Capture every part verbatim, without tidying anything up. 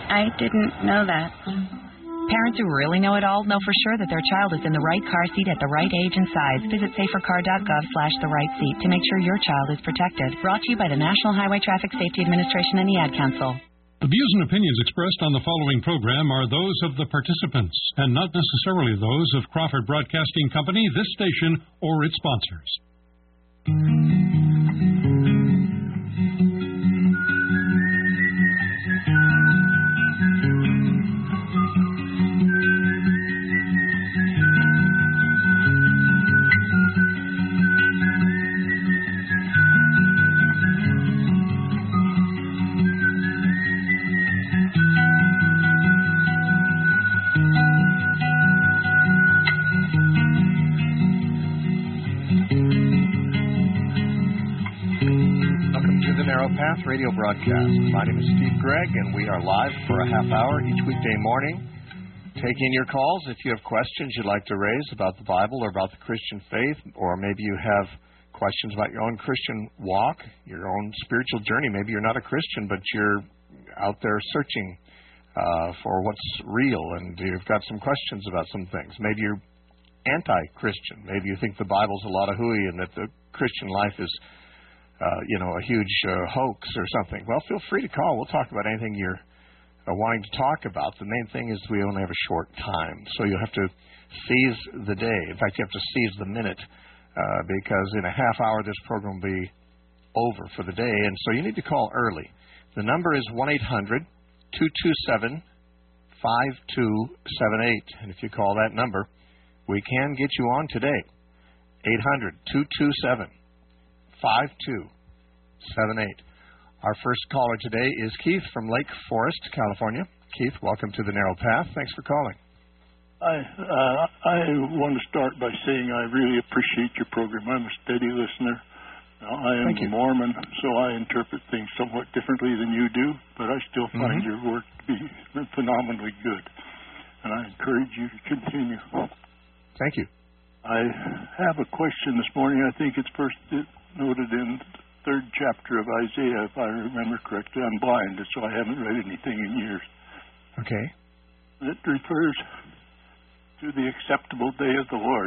I didn't know that. Parents who really know it all know for sure that their child is in the right car seat at the right age and size. Visit safercar.gov slash the right seat to make sure your child is protected. Brought to you by the National Highway Traffic Safety Administration and the Ad Council. The views and opinions expressed on the following program are those of the participants and not necessarily those of Crawford Broadcasting Company, this station, or its sponsors. Path radio broadcast. My name is Steve Gregg, and we are live for a half hour each weekday morning, taking your calls. If you have questions you'd like to raise about the Bible or about the Christian faith, or maybe you have questions about your own Christian walk, your own spiritual journey. Maybe you're not a Christian, but you're out there searching uh, for what's real, and you've got some questions about some things. Maybe you're anti-Christian. Maybe you think the Bible's a lot of hooey and that the Christian life is Uh, you know, a huge uh, hoax or something. Well, feel free to call. We'll talk about anything you're uh, wanting to talk about. The main thing is we only have a short time, so you have to seize the day. In fact, you have to seize the minute uh, because in a half hour this program will be over for the day, and so you need to call early. The number is one eight hundred two two seven five two seven eight, and if you call that number, we can get you on today. eight hundred two two seven five two seven eight. Our first caller today is Keith from Lake Forest, California. Keith, welcome to the Narrow Path. Thanks for calling. I uh, I want to start by saying I really appreciate your program. I'm a steady listener. Now, I am a Mormon, so I interpret things somewhat differently than you do, but I still find mm-hmm. your work to be phenomenally good, and I encourage you to continue. Thank you. I have a question this morning. I think it's first noted in the third chapter of Isaiah, if I remember correctly. I'm blind, so I haven't read anything in years. Okay. It refers to the acceptable day of the Lord.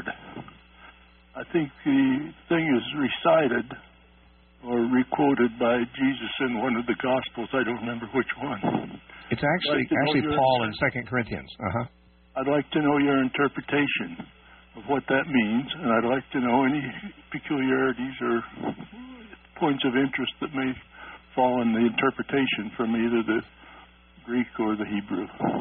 I think the thing is recited or requoted by Jesus in one of the Gospels. I don't remember which one. It's actually like actually Paul in Second Corinthians. Uh-huh. I'd like to know your interpretation of what that means, and I'd like to know any peculiarities or points of interest that may fall in the interpretation from either the Greek or the Hebrew.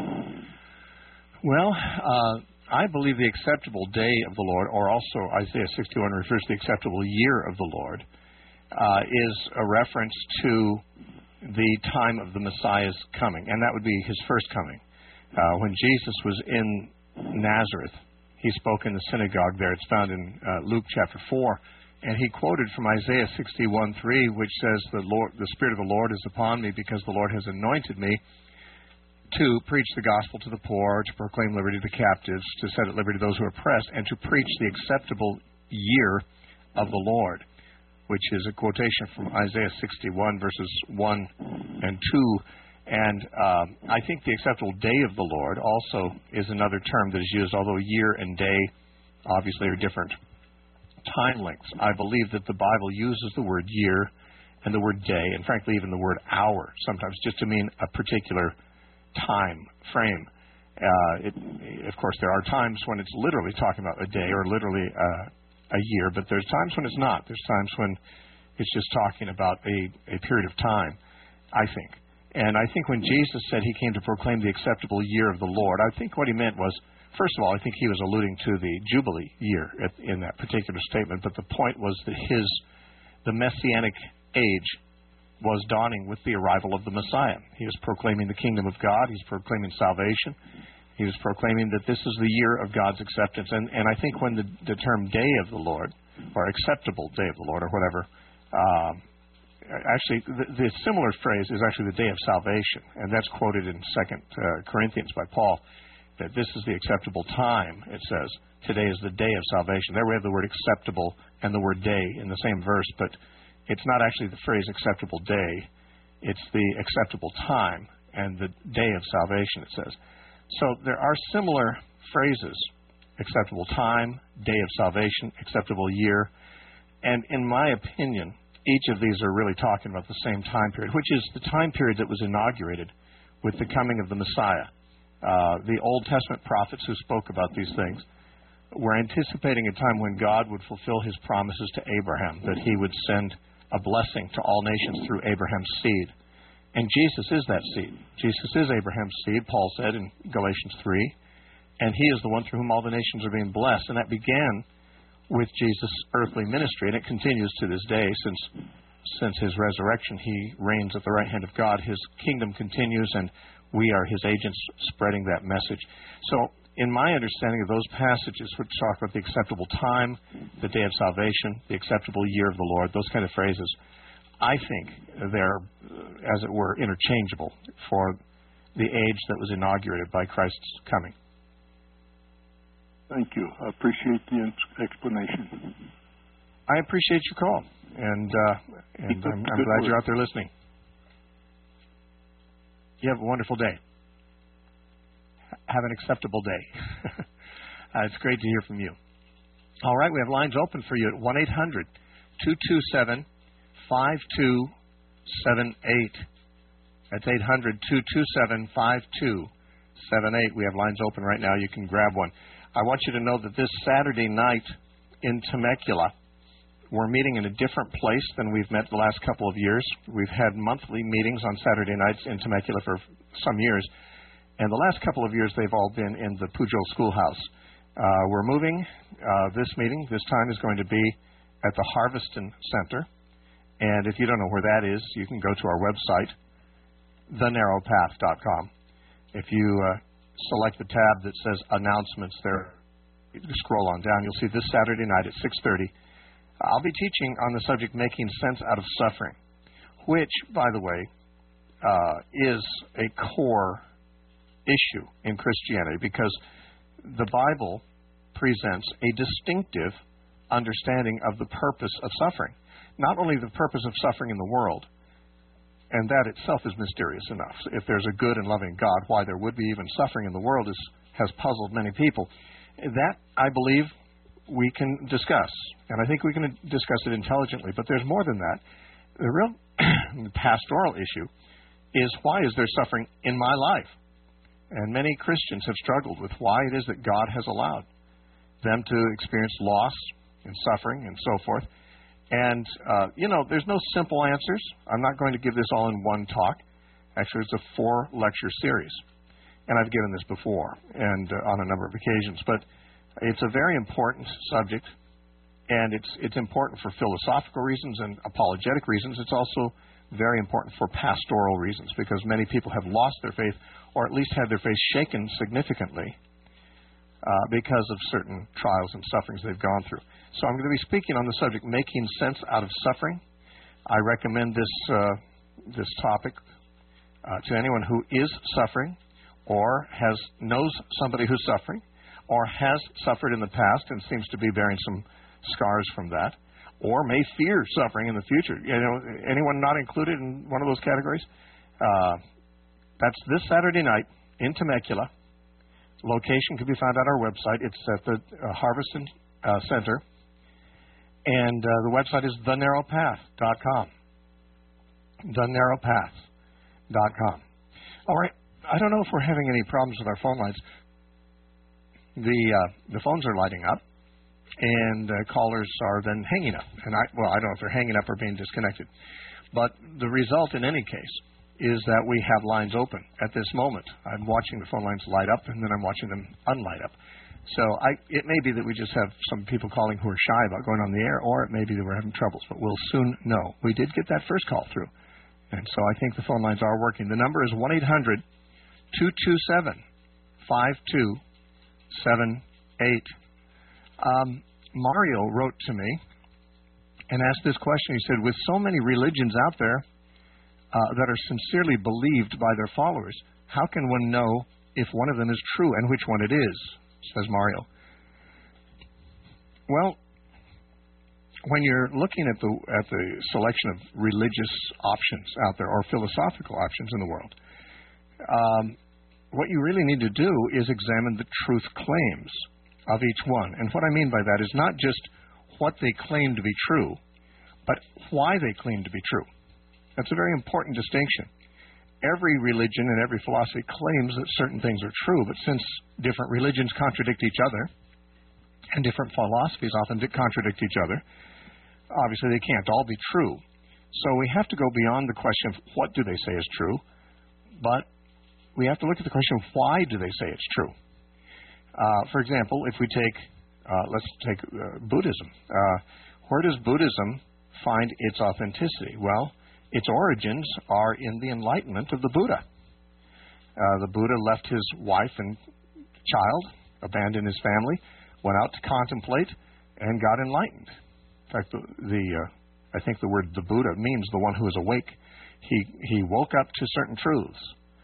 Well, uh, I believe the acceptable day of the Lord, or also Isaiah sixty-one refers to the acceptable year of the Lord, uh, is a reference to the time of the Messiah's coming, and that would be his first coming. Uh, when Jesus was in Nazareth, he spoke in the synagogue there. It's found in uh, Luke chapter four. And he quoted from Isaiah sixty-one three, which says, the Lord, the Spirit of the Lord is upon me because the Lord has anointed me to preach the gospel to the poor, to proclaim liberty to captives, to set at liberty those who are oppressed, and to preach the acceptable year of the Lord, which is a quotation from Isaiah sixty-one, verses one and two. And um, I think the acceptable day of the Lord also is another term that is used, although year and day obviously are different time lengths. I believe that the Bible uses the word year and the word day, and frankly even the word hour, sometimes just to mean a particular time frame. Uh, it, of course, there are times when it's literally talking about a day or literally uh, a year, but there's times when it's not. There's times when it's just talking about a, a period of time, I think. And I think when Jesus said he came to proclaim the acceptable year of the Lord, I think what he meant was, first of all, I think he was alluding to the Jubilee year in that particular statement, but the point was that his, the Messianic age was dawning with the arrival of the Messiah. He was proclaiming the kingdom of God. He's proclaiming salvation. He was proclaiming that this is the year of God's acceptance. And, and I think when the, the term day of the Lord, or acceptable day of the Lord, or whatever, um, actually, the, the similar phrase is actually the day of salvation, and that's quoted in Second uh, Corinthians by Paul, that this is the acceptable time, it says. Today is the day of salvation. There we have the word acceptable and the word day in the same verse, but it's not actually the phrase acceptable day. It's the acceptable time. and the day of salvation, it says. So there are similar phrases: acceptable time, day of salvation, acceptable year. And in my opinion, each of these are really talking about the same time period, which is the time period that was inaugurated with the coming of the Messiah. Uh, the Old Testament prophets who spoke about these things were anticipating a time when God would fulfill his promises to Abraham, that he would send a blessing to all nations through Abraham's seed. And Jesus is that seed. Jesus is Abraham's seed, Paul said in Galatians three. And he is the one through whom all the nations are being blessed. And that began with Jesus' earthly ministry, and it continues to this day. Since since his resurrection, he reigns at the right hand of God. His kingdom continues, and we are his agents spreading that message. So in my understanding of those passages which talk about the acceptable time, the day of salvation, the acceptable year of the Lord, those kind of phrases, I think they're, as it were, interchangeable for the age that was inaugurated by Christ's coming. Thank you. I appreciate the explanation. I appreciate your call, and, uh, and I'm, I'm glad you're out there listening. You have a wonderful day. Have an acceptable day. uh, it's great to hear from you. All right, we have lines open for you at one eight hundred two two seven five two seven eight. That's eight hundred two two seven five two seven eight. We have lines open right now. You can grab one. I want you to know that this Saturday night in Temecula, we're meeting in a different place than we've met the last couple of years. We've had monthly meetings on Saturday nights in Temecula for some years, and the last couple of years they've all been in the Pujol Schoolhouse. Uh, we're moving. Uh, this meeting, this time, is going to be at the Harveston Center, and if you don't know where that is, you can go to our website, the narrow path dot com. If you uh, select the tab that says Announcements there, you can scroll on down. You'll see this Saturday night at six thirty. I'll be teaching on the subject Making Sense Out of Suffering, which, by the way, uh, is a core issue in Christianity, because the Bible presents a distinctive understanding of the purpose of suffering. Not only the purpose of suffering in the world, and that itself is mysterious enough. If there's a good and loving God, why there would be even suffering in the world is, has puzzled many people. That, I believe, we can discuss, and I think we can discuss it intelligently. But there's more than that. The real pastoral issue is, why is there suffering in my life? And many Christians have struggled with why it is that God has allowed them to experience loss and suffering and so forth. And, uh, you know, there's no simple answers. I'm not going to give this all in one talk. Actually, it's a four-lecture series. And I've given this before, and uh, on a number of occasions. But it's a very important subject, and it's it's important for philosophical reasons and apologetic reasons. It's also very important for pastoral reasons, because many people have lost their faith, or at least had their faith shaken significantly uh, because of certain trials and sufferings they've gone through. So I'm going to be speaking on the subject, Making Sense Out of Suffering. I recommend this uh, this topic uh, to anyone who is suffering, or has knows somebody who's suffering, or has suffered in the past and seems to be bearing some scars from that, or may fear suffering in the future. You know, anyone not included in one of those categories? Uh, that's this Saturday night in Temecula. Location can be found on our website. It's at the uh, Harveston uh, Center. And uh, the website is the narrow path dot com. the narrow path dot com. All right. I don't know if we're having any problems with our phone lines. The uh, the phones are lighting up, and uh, callers are then hanging up. And I well, I don't know if they're hanging up or being disconnected. But the result, in any case, is that we have lines open at this moment. I'm watching the phone lines light up, and then I'm watching them unlight up. So I, it may be that we just have some people calling who are shy about going on the air, or it may be that we're having troubles. But we'll soon know. We did get that first call through, and so I think the phone lines are working. The number is one eight hundred two two seven five two seven eight. Um, Mario wrote to me and asked this question. He said, with so many religions out there uh, that are sincerely believed by their followers, how can one know if one of them is true and which one it is? Says Mario. Well, when you're looking at the at the selection of religious options out there, or philosophical options in the world, um, what you really need to do is examine the truth claims of each one. And what I mean by that is not just what they claim to be true, but why they claim to be true. That's a very important distinction. Every religion and every philosophy claims that certain things are true, but since different religions contradict each other, and different philosophies often contradict each other, obviously they can't all be true. So we have to go beyond the question of what do they say is true, but we have to look at the question of why do they say it's true. Uh, for example, if we take, uh, let's take uh, Buddhism. Uh, where does Buddhism find its authenticity? Well, its origins are in the enlightenment of the Buddha. Uh, the Buddha left his wife and child, abandoned his family, went out to contemplate, and got enlightened. In fact, the, the uh, I think the word the Buddha means the one who is awake. He he woke up to certain truths,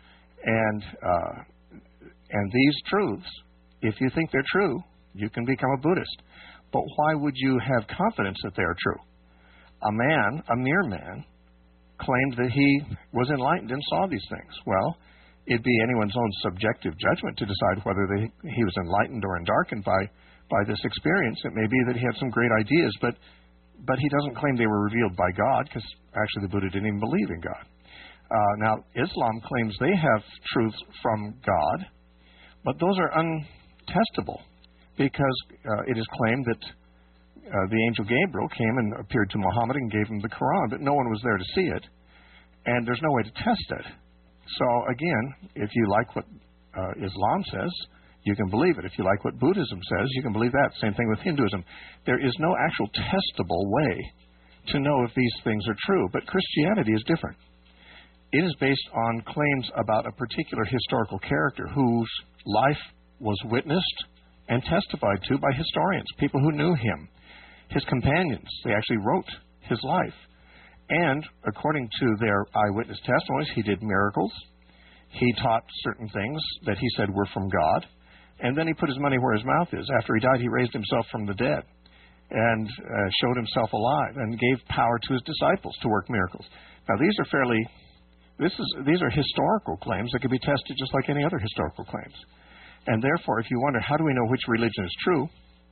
and uh, and these truths, if you think they're true, you can become a Buddhist. But why would you have confidence that they are true? A man, a mere man, claimed that he was enlightened and saw these things. Well, it'd be anyone's own subjective judgment to decide whether they, he was enlightened or endarkened by, by this experience. It may be that he had some great ideas, but but he doesn't claim they were revealed by God, because actually the Buddha didn't even believe in God. Uh, now, Islam claims they have truths from God, but those are untestable, because uh, it is claimed that Uh, the angel Gabriel came and appeared to Muhammad and gave him the Quran, but no one was there to see it, and there's no way to test it. So again, if you like what uh, Islam says, you can believe it. If you like what Buddhism says, you can believe that. Same thing with Hinduism. There is no actual testable way to know if these things are true, but Christianity is different. It is based on claims about a particular historical character whose life was witnessed and testified to by historians, people who knew him. His companions, they actually wrote his life. And according to their eyewitness testimonies, he did miracles. He taught certain things that he said were from God. And then he put his money where his mouth is. After he died, he raised himself from the dead and uh, showed himself alive and gave power to his disciples to work miracles. Now, these are fairly, this is, these are historical claims that can be tested just like any other historical claims. And therefore, if you wonder, how do we know which religion is true?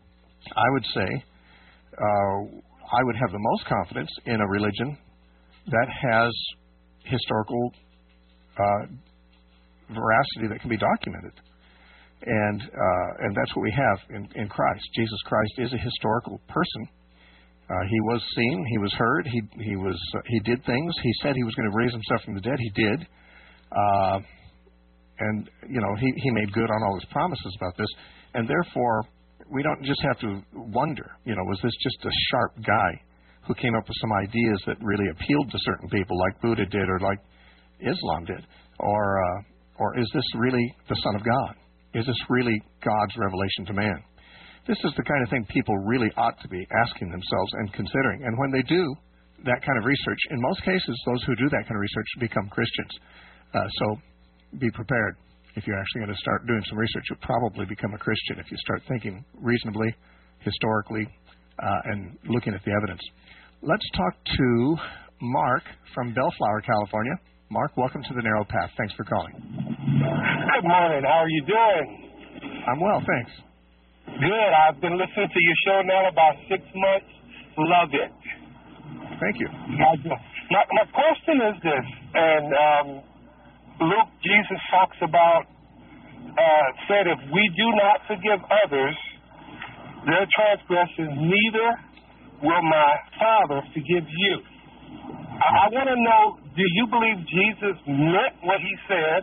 I would say, Uh, I would have the most confidence in a religion that has historical uh, veracity that can be documented. And uh, and that's what we have in, in Christ. Jesus Christ is a historical person. Uh, he was seen. He was heard. He he was uh, he did things. He said he was going to raise himself from the dead. He did. Uh, and, you know, he, he made good on all his promises about this. And therefore, we don't just have to wonder, you know, was this just a sharp guy who came up with some ideas that really appealed to certain people, like Buddha did or like Islam did? Or, uh, or is this really the Son of God? Is this really God's revelation to man? This is the kind of thing people really ought to be asking themselves and considering. And when they do that kind of research, in most cases, those who do that kind of research become Christians. Uh, so be prepared. If you're actually going to start doing some research, you'll probably become a Christian if you start thinking reasonably, historically, uh, and looking at the evidence. Let's talk to Mark from Bellflower, California. Mark, welcome to the Narrow Path. Thanks for calling. Good morning. How are you doing? I'm well, thanks. Good. I've been listening to your show now about six months. Love it. Thank you. My, my question is this, and um, Luke, Jesus talks about, uh, said, if we do not forgive others their transgressions, neither will my Father forgive you. I, I want to know, do you believe Jesus meant what he said?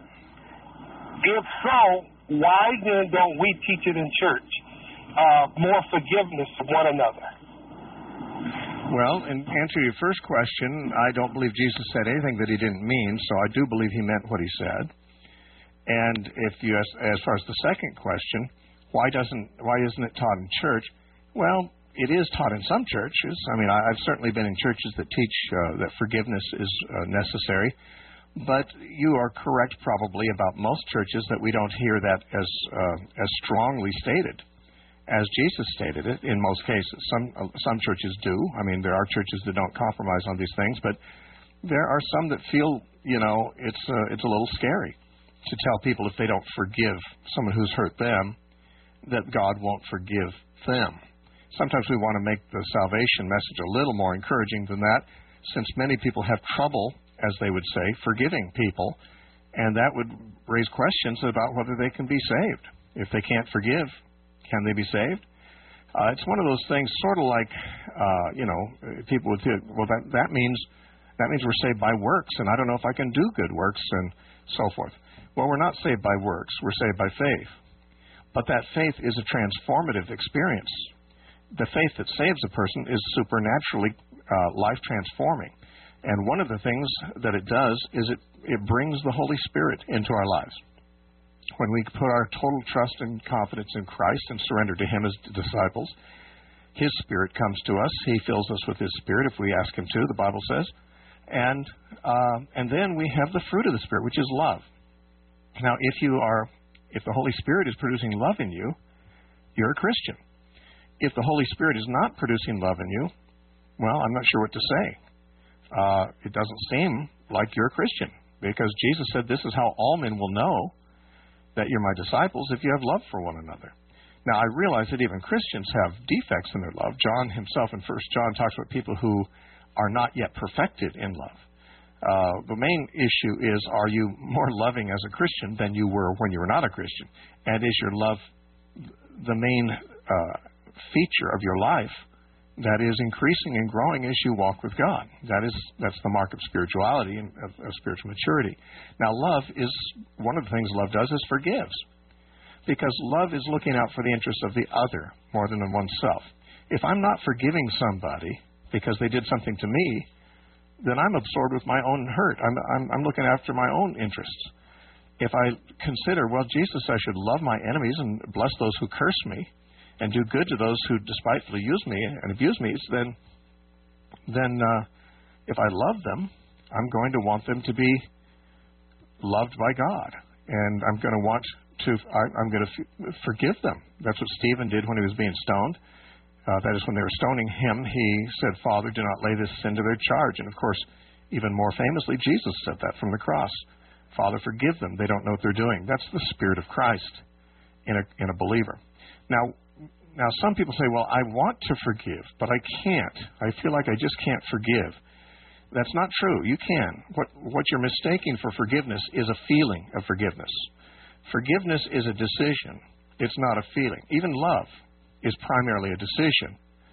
If so, why then don't we teach it in church? Uh, more forgiveness of one another. Well, in answer to your first question, I don't believe Jesus said anything that he didn't mean, so I do believe he meant what he said. And if you, as, as far as the second question, why doesn't, why isn't it taught in church? Well, it is taught in some churches. I mean, I, I've certainly been in churches that teach uh, that forgiveness is uh, necessary. But you are correct probably about most churches that we don't hear that as uh, as strongly stated as Jesus stated it in most cases. Some uh, some churches do. I mean, there are churches that don't compromise on these things, but there are some that feel, you know, it's uh, it's a little scary to tell people if they don't forgive someone who's hurt them, that God won't forgive them. Sometimes we want to make the salvation message a little more encouraging than that, since many people have trouble, as they would say, forgiving people, and that would raise questions about whether they can be saved. If they can't forgive, can they be saved? Uh, it's one of those things, sort of like, uh, you know, people would think, well, that, that means that means we're saved by works, and I don't know if I can do good works, and so forth. Well, we're not saved by works. We're saved by faith. But that faith is a transformative experience. The faith that saves a person is supernaturally uh, life-transforming. And one of the things that it does is it, it brings the Holy Spirit into our lives. When we put our total trust and confidence in Christ and surrender to Him as disciples, His Spirit comes to us. He fills us with His Spirit if we ask Him to, the Bible says. And uh, and then we have the fruit of the Spirit, which is love. Now, if you are, if the Holy Spirit is producing love in you, you're a Christian. If the Holy Spirit is not producing love in you, well, I'm not sure what to say. Uh, it doesn't seem like you're a Christian, because Jesus said, this is how all men will know that you're my disciples, if you have love for one another. Now, I realize that even Christians have defects in their love. John himself in First John talks about people who are not yet perfected in love. Uh, the main issue is, are you more loving as a Christian than you were when you were not a Christian? And is your love the main uh, feature of your life that is increasing and growing as you walk with God? That is, that's the mark of spirituality and of, of spiritual maturity. Now, love is, one of the things love does is forgives. Because love is looking out for the interests of the other more than of oneself. If I'm not forgiving somebody because they did something to me, then I'm absorbed with my own hurt. I'm, I'm, I'm looking after my own interests. If I consider, well, Jesus, I should love my enemies and bless those who curse me and do good to those who despitefully use me and abuse me, then, then uh, if I love them, I'm going to want them to be loved by God. And I'm going to want to, I, I'm going to f- forgive them. That's what Stephen did when he was being stoned. Uh, that is, when they were stoning him, he said, Father, do not lay this sin to their charge. And, of course, even more famously, Jesus said that from the cross. Father, forgive them. They don't know what they're doing. That's the Spirit of Christ in a, in a believer. Now, now, some people say, well, I want to forgive, but I can't. I feel like I just can't forgive. That's not true. You can. What, what you're mistaking for forgiveness is a feeling of forgiveness. Forgiveness is a decision. It's not a feeling. Even love is primarily a decision.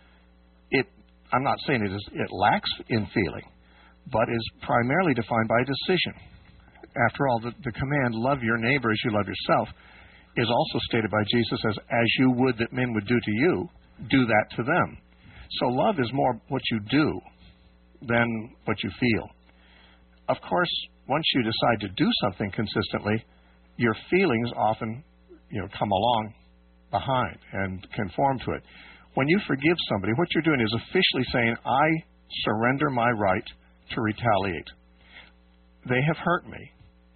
It, I'm not saying it, is, it lacks in feeling, but is primarily defined by a decision. After all, the, the command, love your neighbor as you love yourself, is also stated by Jesus as, as you would that men would do to you, do that to them. So love is more what you do than what you feel. Of course, once you decide to do something consistently, your feelings often, you know, come along behind and conform to it. When you forgive somebody, what you're doing is officially saying, I surrender my right to retaliate. They have hurt me.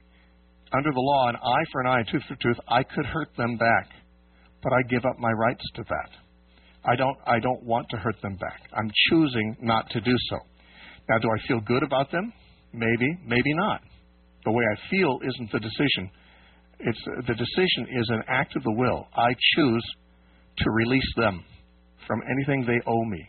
Under the law, an eye for an eye, tooth for tooth, I could hurt them back, but I give up my rights to that. I don't, I don't want to hurt them back. I'm choosing not to do so. Now, do I feel good about them? Maybe, maybe not. The way I feel isn't the decision. It's, the decision is an act of the will. I choose to release them from anything they owe me.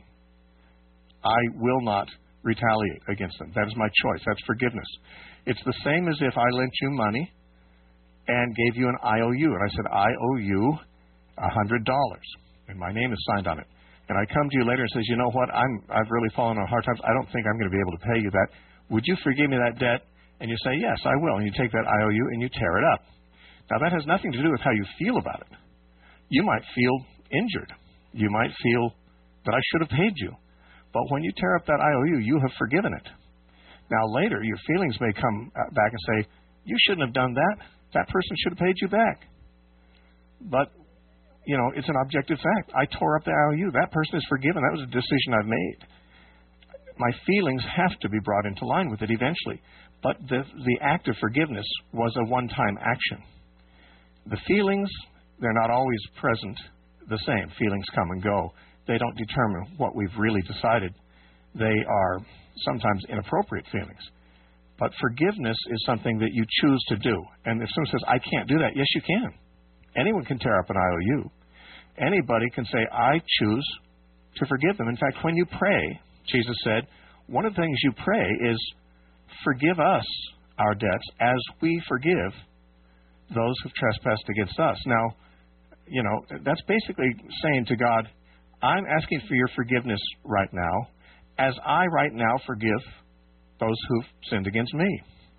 I will not retaliate against them. That is my choice. That's forgiveness. It's the same as if I lent you money and gave you an I O U. And I said, I owe you one hundred dollars. And my name is signed on it. And I come to you later and says, you know what, I'm, I've really fallen on hard times. I don't think I'm going to be able to pay you that. Would you forgive me that debt? And you say, yes, I will. And you take that I O U and you tear it up. Now, that has nothing to do with how you feel about it. You might feel injured. You might feel that I should have paid you. But when you tear up that I O U, you have forgiven it. Now, later, your feelings may come back and say, you shouldn't have done that. That person should have paid you back. But, you know, it's an objective fact. I tore up the I O U. That person is forgiven. That was a decision I've made. My feelings have to be brought into line with it eventually. But the, the act of forgiveness was a one-time action. The feelings, they're not always present the same. Feelings come and go. They don't determine what we've really decided. They are sometimes inappropriate feelings. But forgiveness is something that you choose to do. And if someone says, I can't do that, yes, you can. Anyone can tear up an I O U. Anybody can say, I choose to forgive them. In fact, when you pray, Jesus said, one of the things you pray is, forgive us our debts as we forgive those who've trespassed against us. Now, you know, that's basically saying to God, I'm asking for your forgiveness right now, as I right now forgive those who've sinned against me.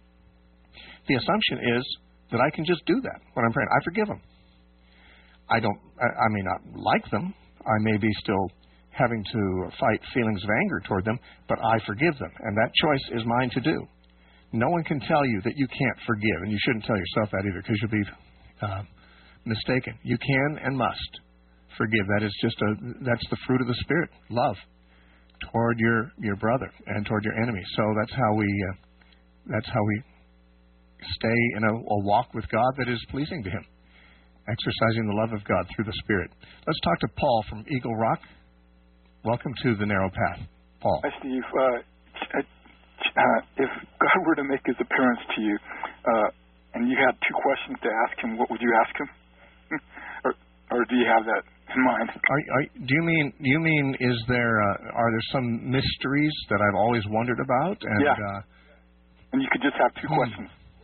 The assumption is that I can just do that when I'm praying. I forgive them. I don't, I, I may not like them. I may be still having to fight feelings of anger toward them, but I forgive them. And that choice is mine to do. No one can tell you that you can't forgive, and you shouldn't tell yourself that either, because you'll be uh, mistaken. You can and must forgive. That is just a, that's the fruit of the Spirit, love toward your, your brother and toward your enemy. So that's how we, uh, that's how we stay in a, a walk with God that is pleasing to Him, exercising the love of God through the Spirit. Let's talk to Paul from Eagle Rock. Welcome to the Narrow Path, Paul. Hi, Steve. Uh, uh, if God were to make His appearance to you, uh, and you had two questions to ask Him, what would you ask Him? or, or do you have that in mind? Are, are, do you mean? Do you mean? Is there? Uh, are there some mysteries that I've always wondered about? And, yeah. Uh, and you could just have two hmm. questions.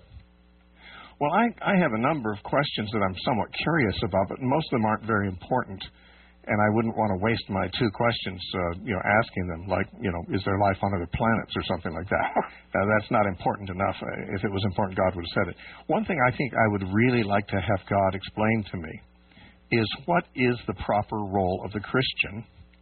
Well, I, I have a number of questions that I'm somewhat curious about, but most of them aren't very important. And I wouldn't want to waste my two questions, uh, you know, asking them, like, you know, is there life on other planets or something like that? Uh, that's not important enough. Uh, if it was important, God would have said it. One thing I think I would really like to have God explain to me is what is the proper role of the Christian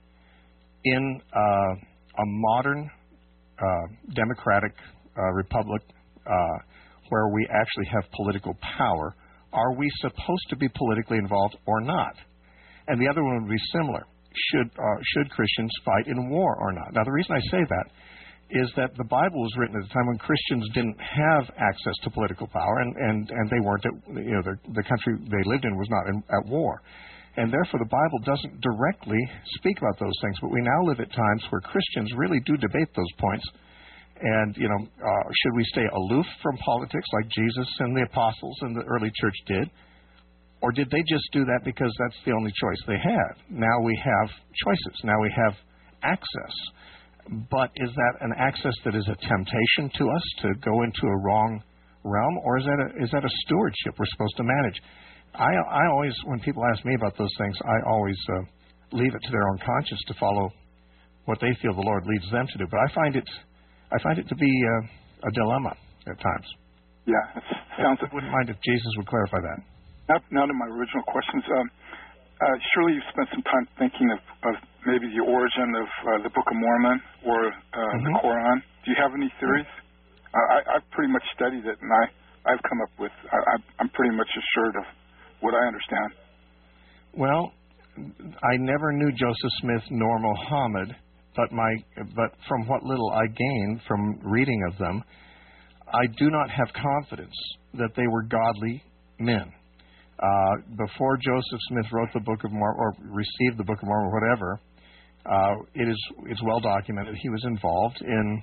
in uh, a modern uh, democratic uh, republic uh, where we actually have political power. Are we supposed to be politically involved or not? And the other one would be similar. Should uh, should Christians fight in war or not? Now, the reason I say that is that the Bible was written at a time when Christians didn't have access to political power, and, and, and they weren't, at, you know, the, the country they lived in was not in, at war. And therefore, the Bible doesn't directly speak about those things. But we now live at times where Christians really do debate those points. And, you know, uh, should we stay aloof from politics like Jesus and the apostles and the early church did? Or did they just do that because that's the only choice they had? Now we have choices. Now we have access. But is that an access that is a temptation to us to go into a wrong realm? Or is that a, is that a stewardship we're supposed to manage? I, I always, when people ask me about those things, I always uh, leave it to their own conscience to follow what they feel the Lord leads them to do. But I find it, I find it to be uh, a dilemma at times. Yeah, it sounds. I wouldn't mind if Jesus would clarify that. Now, now to my original questions. Um, uh, surely you've spent some time thinking of, of maybe the origin of uh, the Book of Mormon or uh, mm-hmm. the Quran. Do you have any theories? Uh, I, I've pretty much studied it, and I, I've come up with, I, I'm pretty much assured of what I understand. Well, I never knew Joseph Smith nor Muhammad, but, my, but from what little I gained from reading of them, I do not have confidence that they were godly men. Uh, before Joseph Smith wrote the Book of Mormon, or received the Book of Mormon, or whatever, uh, it is it's well documented he was involved in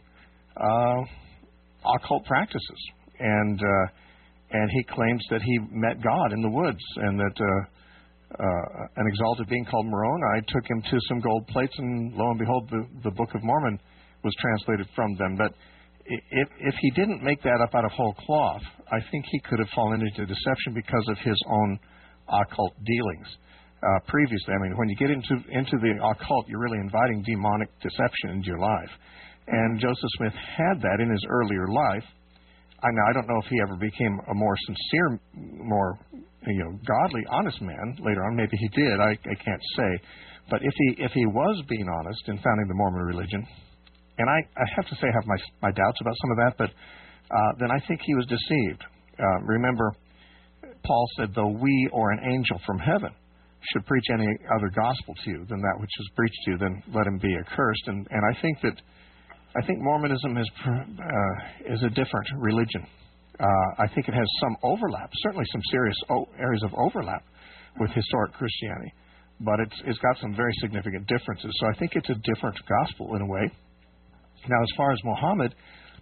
uh, occult practices, and uh, and he claims that he met God in the woods, and that uh, uh, an exalted being called Moroni took him to some gold plates, and lo and behold, the, the Book of Mormon was translated from them. But If, if he didn't make that up out of whole cloth, I think he could have fallen into deception because of his own occult dealings. Uh, previously, I mean, when you get into into the occult, you're really inviting demonic deception into your life. And Joseph Smith had that in his earlier life. I now I don't know if he ever became a more sincere, more you know, godly, honest man later on. Maybe he did. I, I can't say. But if he if he was being honest in founding the Mormon religion. And I, I have to say I have my, my doubts about some of that, but uh, then I think he was deceived. Uh, remember, Paul said, though we or an angel from heaven should preach any other gospel to you than that which is preached to you, then let him be accursed. And, and I think that I think Mormonism is, uh, is a different religion. Uh, I think it has some overlap, certainly some serious o- areas of overlap with historic Christianity, but it's it's got some very significant differences. So I think it's a different gospel in a way. Now, as far as Muhammad,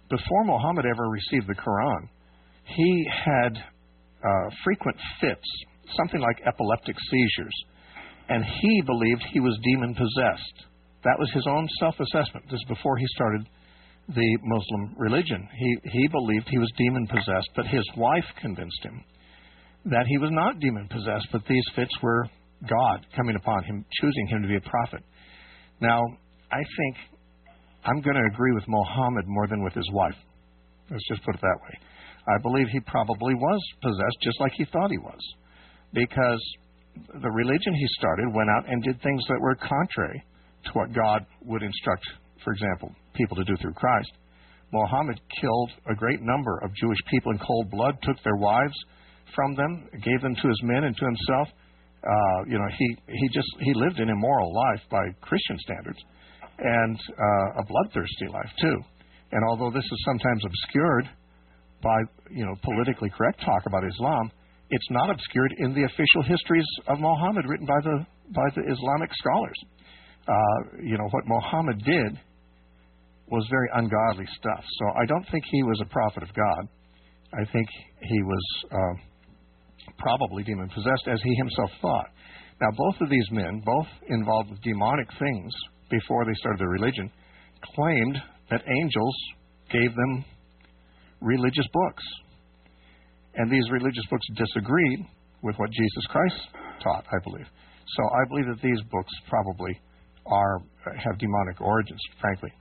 before Muhammad ever received the Quran, he had uh, frequent fits, something like epileptic seizures, and he believed he was demon-possessed. That was his own self-assessment. This is before he started the Muslim religion. He, he believed he was demon-possessed, but his wife convinced him that he was not demon-possessed, but these fits were God coming upon him, choosing him to be a prophet. Now, I think I'm going to agree with Muhammad more than with his wife. Let's just put it that way. I believe he probably was possessed just like he thought he was, because the religion he started went out and did things that were contrary to what God would instruct, for example, people to do through Christ. Muhammad killed a great number of Jewish people in cold blood, took their wives from them, gave them to his men and to himself. Uh, you know, he, he just he lived an immoral life by Christian standards, and uh, a bloodthirsty life too. And although this is sometimes obscured by, you know, politically correct talk about Islam, it's not obscured in the official histories of Muhammad written by the by the Islamic scholars. Uh, you know, what Muhammad did was very ungodly stuff. So I don't think he was a prophet of God. I think he was uh, probably demon-possessed, as he himself thought. Now, both of these men, both involved with demonic things before they started their religion, claimed that angels gave them religious books. And these religious books disagreed with what Jesus Christ taught, I believe. So I believe that these books probably are have demonic origins, frankly.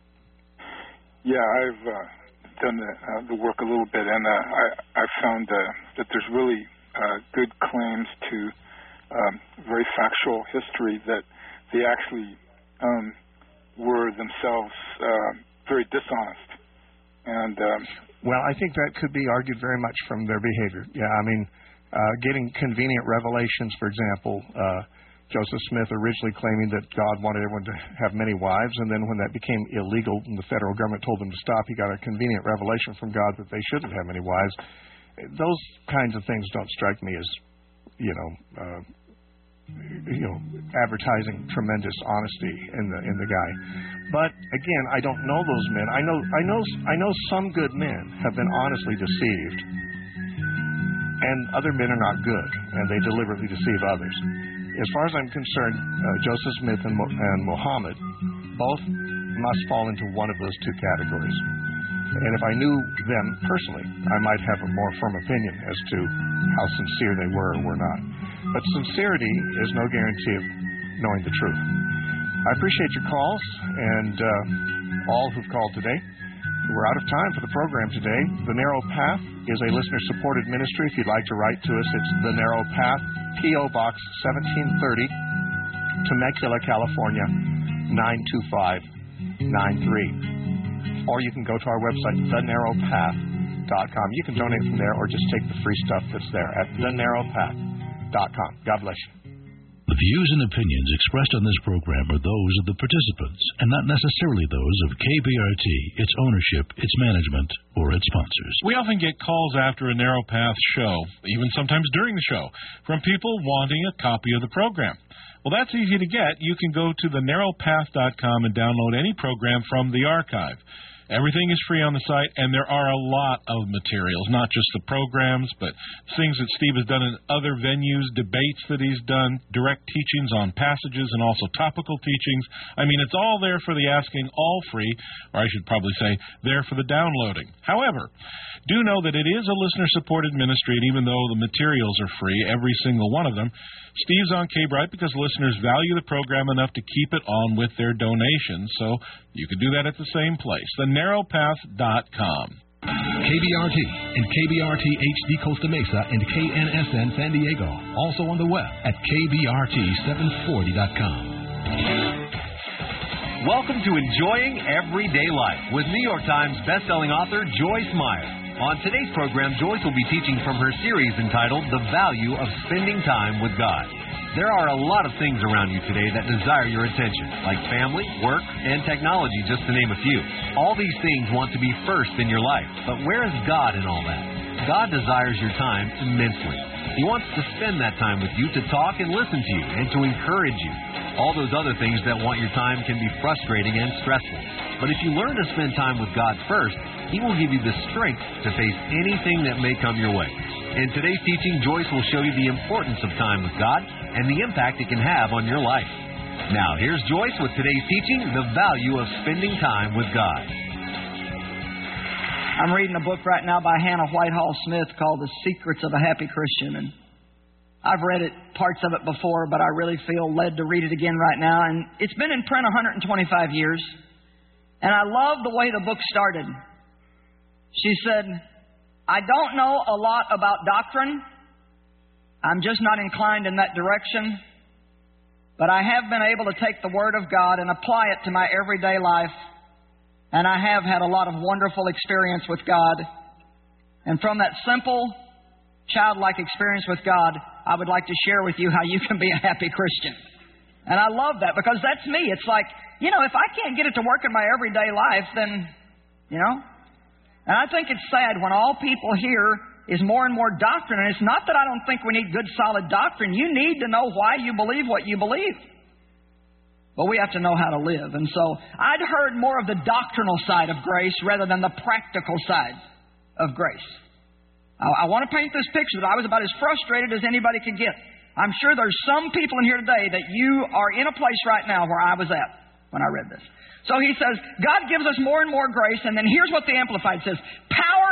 Yeah, I've uh, done the, uh, the work a little bit, and uh, I, I found uh, that there's really uh, good claims to um, very factual history that they actually um, were themselves uh, very dishonest. And um, well, I think that could be argued very much from their behavior. Yeah, I mean, uh, getting convenient revelations, for example. Uh, Joseph Smith originally claiming that God wanted everyone to have many wives, and then when that became illegal and the federal government told them to stop, he got a convenient revelation from God that they shouldn't have many wives. Those kinds of things don't strike me as, you know, uh, you know, advertising tremendous honesty in the in the guy. But again, I don't know those men. I know I know I know some good men have been honestly deceived, and other men are not good, and they deliberately deceive others. As far as I'm concerned, uh, Joseph Smith and, Mo- and Muhammad both must fall into one of those two categories. And if I knew them personally, I might have a more firm opinion as to how sincere they were or were not. But sincerity is no guarantee of knowing the truth. I appreciate your calls and uh, all who've called today. We're out of time for the program today. The Narrow Path is a listener-supported ministry. If you'd like to write to us, it's The Narrow Path, P O. Box seventeen thirty, Temecula, California, nine two five nine three. Or you can go to our website, the narrow path dot com. You can donate from there or just take the free stuff that's there at the narrow path dot com. God bless you. The views and opinions expressed on this program are those of the participants and not necessarily those of K B R T, its ownership, its management, or its sponsors. We often get calls after a Narrow Path show, even sometimes during the show, from people wanting a copy of the program. Well, that's easy to get. You can go to the narrow path dot com and download any program from the archive. Everything is free on the site, and there are a lot of materials, not just the programs, but things that Steve has done in other venues, debates that he's done, direct teachings on passages, and also topical teachings. I mean, it's all there for the asking, all free, or I should probably say, there for the downloading. However, do know that it is a listener-supported ministry, and even though the materials are free, every single one of them, Steve's on K-Brite because listeners value the program enough to keep it on with their donations, so you can do that at the same place, the narrow path dot com. K B R T and K B R T H D Costa Mesa and K N S N San Diego. Also on the web at K B R T seven forty dot com. Welcome to Enjoying Everyday Life with New York Times bestselling author Joyce Meyer. On today's program, Joyce will be teaching from her series entitled The Value of Spending Time with God. There are a lot of things around you today that desire your attention, like family, work, and technology, just to name a few. All these things want to be first in your life, but where is God in all that? God desires your time immensely. He wants to spend that time with you to talk and listen to you and to encourage you. All those other things that want your time can be frustrating and stressful. But if you learn to spend time with God first, He will give you the strength to face anything that may come your way. In today's teaching, Joyce will show you the importance of time with God and the impact it can have on your life. Now, here's Joyce with today's teaching, The Value of Spending Time with God. I'm reading a book right now by Hannah Whitehall Smith called The Secrets of a Happy Christian. And I've read it, parts of it before, but I really feel led to read it again right now. And it's been in print one hundred twenty-five years. And I love the way the book started. She said, I don't know a lot about doctrine. I'm just not inclined in that direction. But I have been able to take the Word of God and apply it to my everyday life. And I have had a lot of wonderful experience with God. And from that simple, childlike experience with God, I would like to share with you how you can be a happy Christian. And I love that because that's me. It's like, you know, if I can't get it to work in my everyday life, then, you know. And I think it's sad when all people hear is more and more doctrine. And it's not that I don't think we need good, solid doctrine. You need to know why you believe what you believe. But we have to know how to live. And so I'd heard more of the doctrinal side of grace rather than the practical side of grace. I, I want to paint this picture that I was about as frustrated as anybody could get. I'm sure there's some people in here today that you are in a place right now where I was at when I read this. So he says, God gives us more and more grace, and then here's what the Amplified says. Power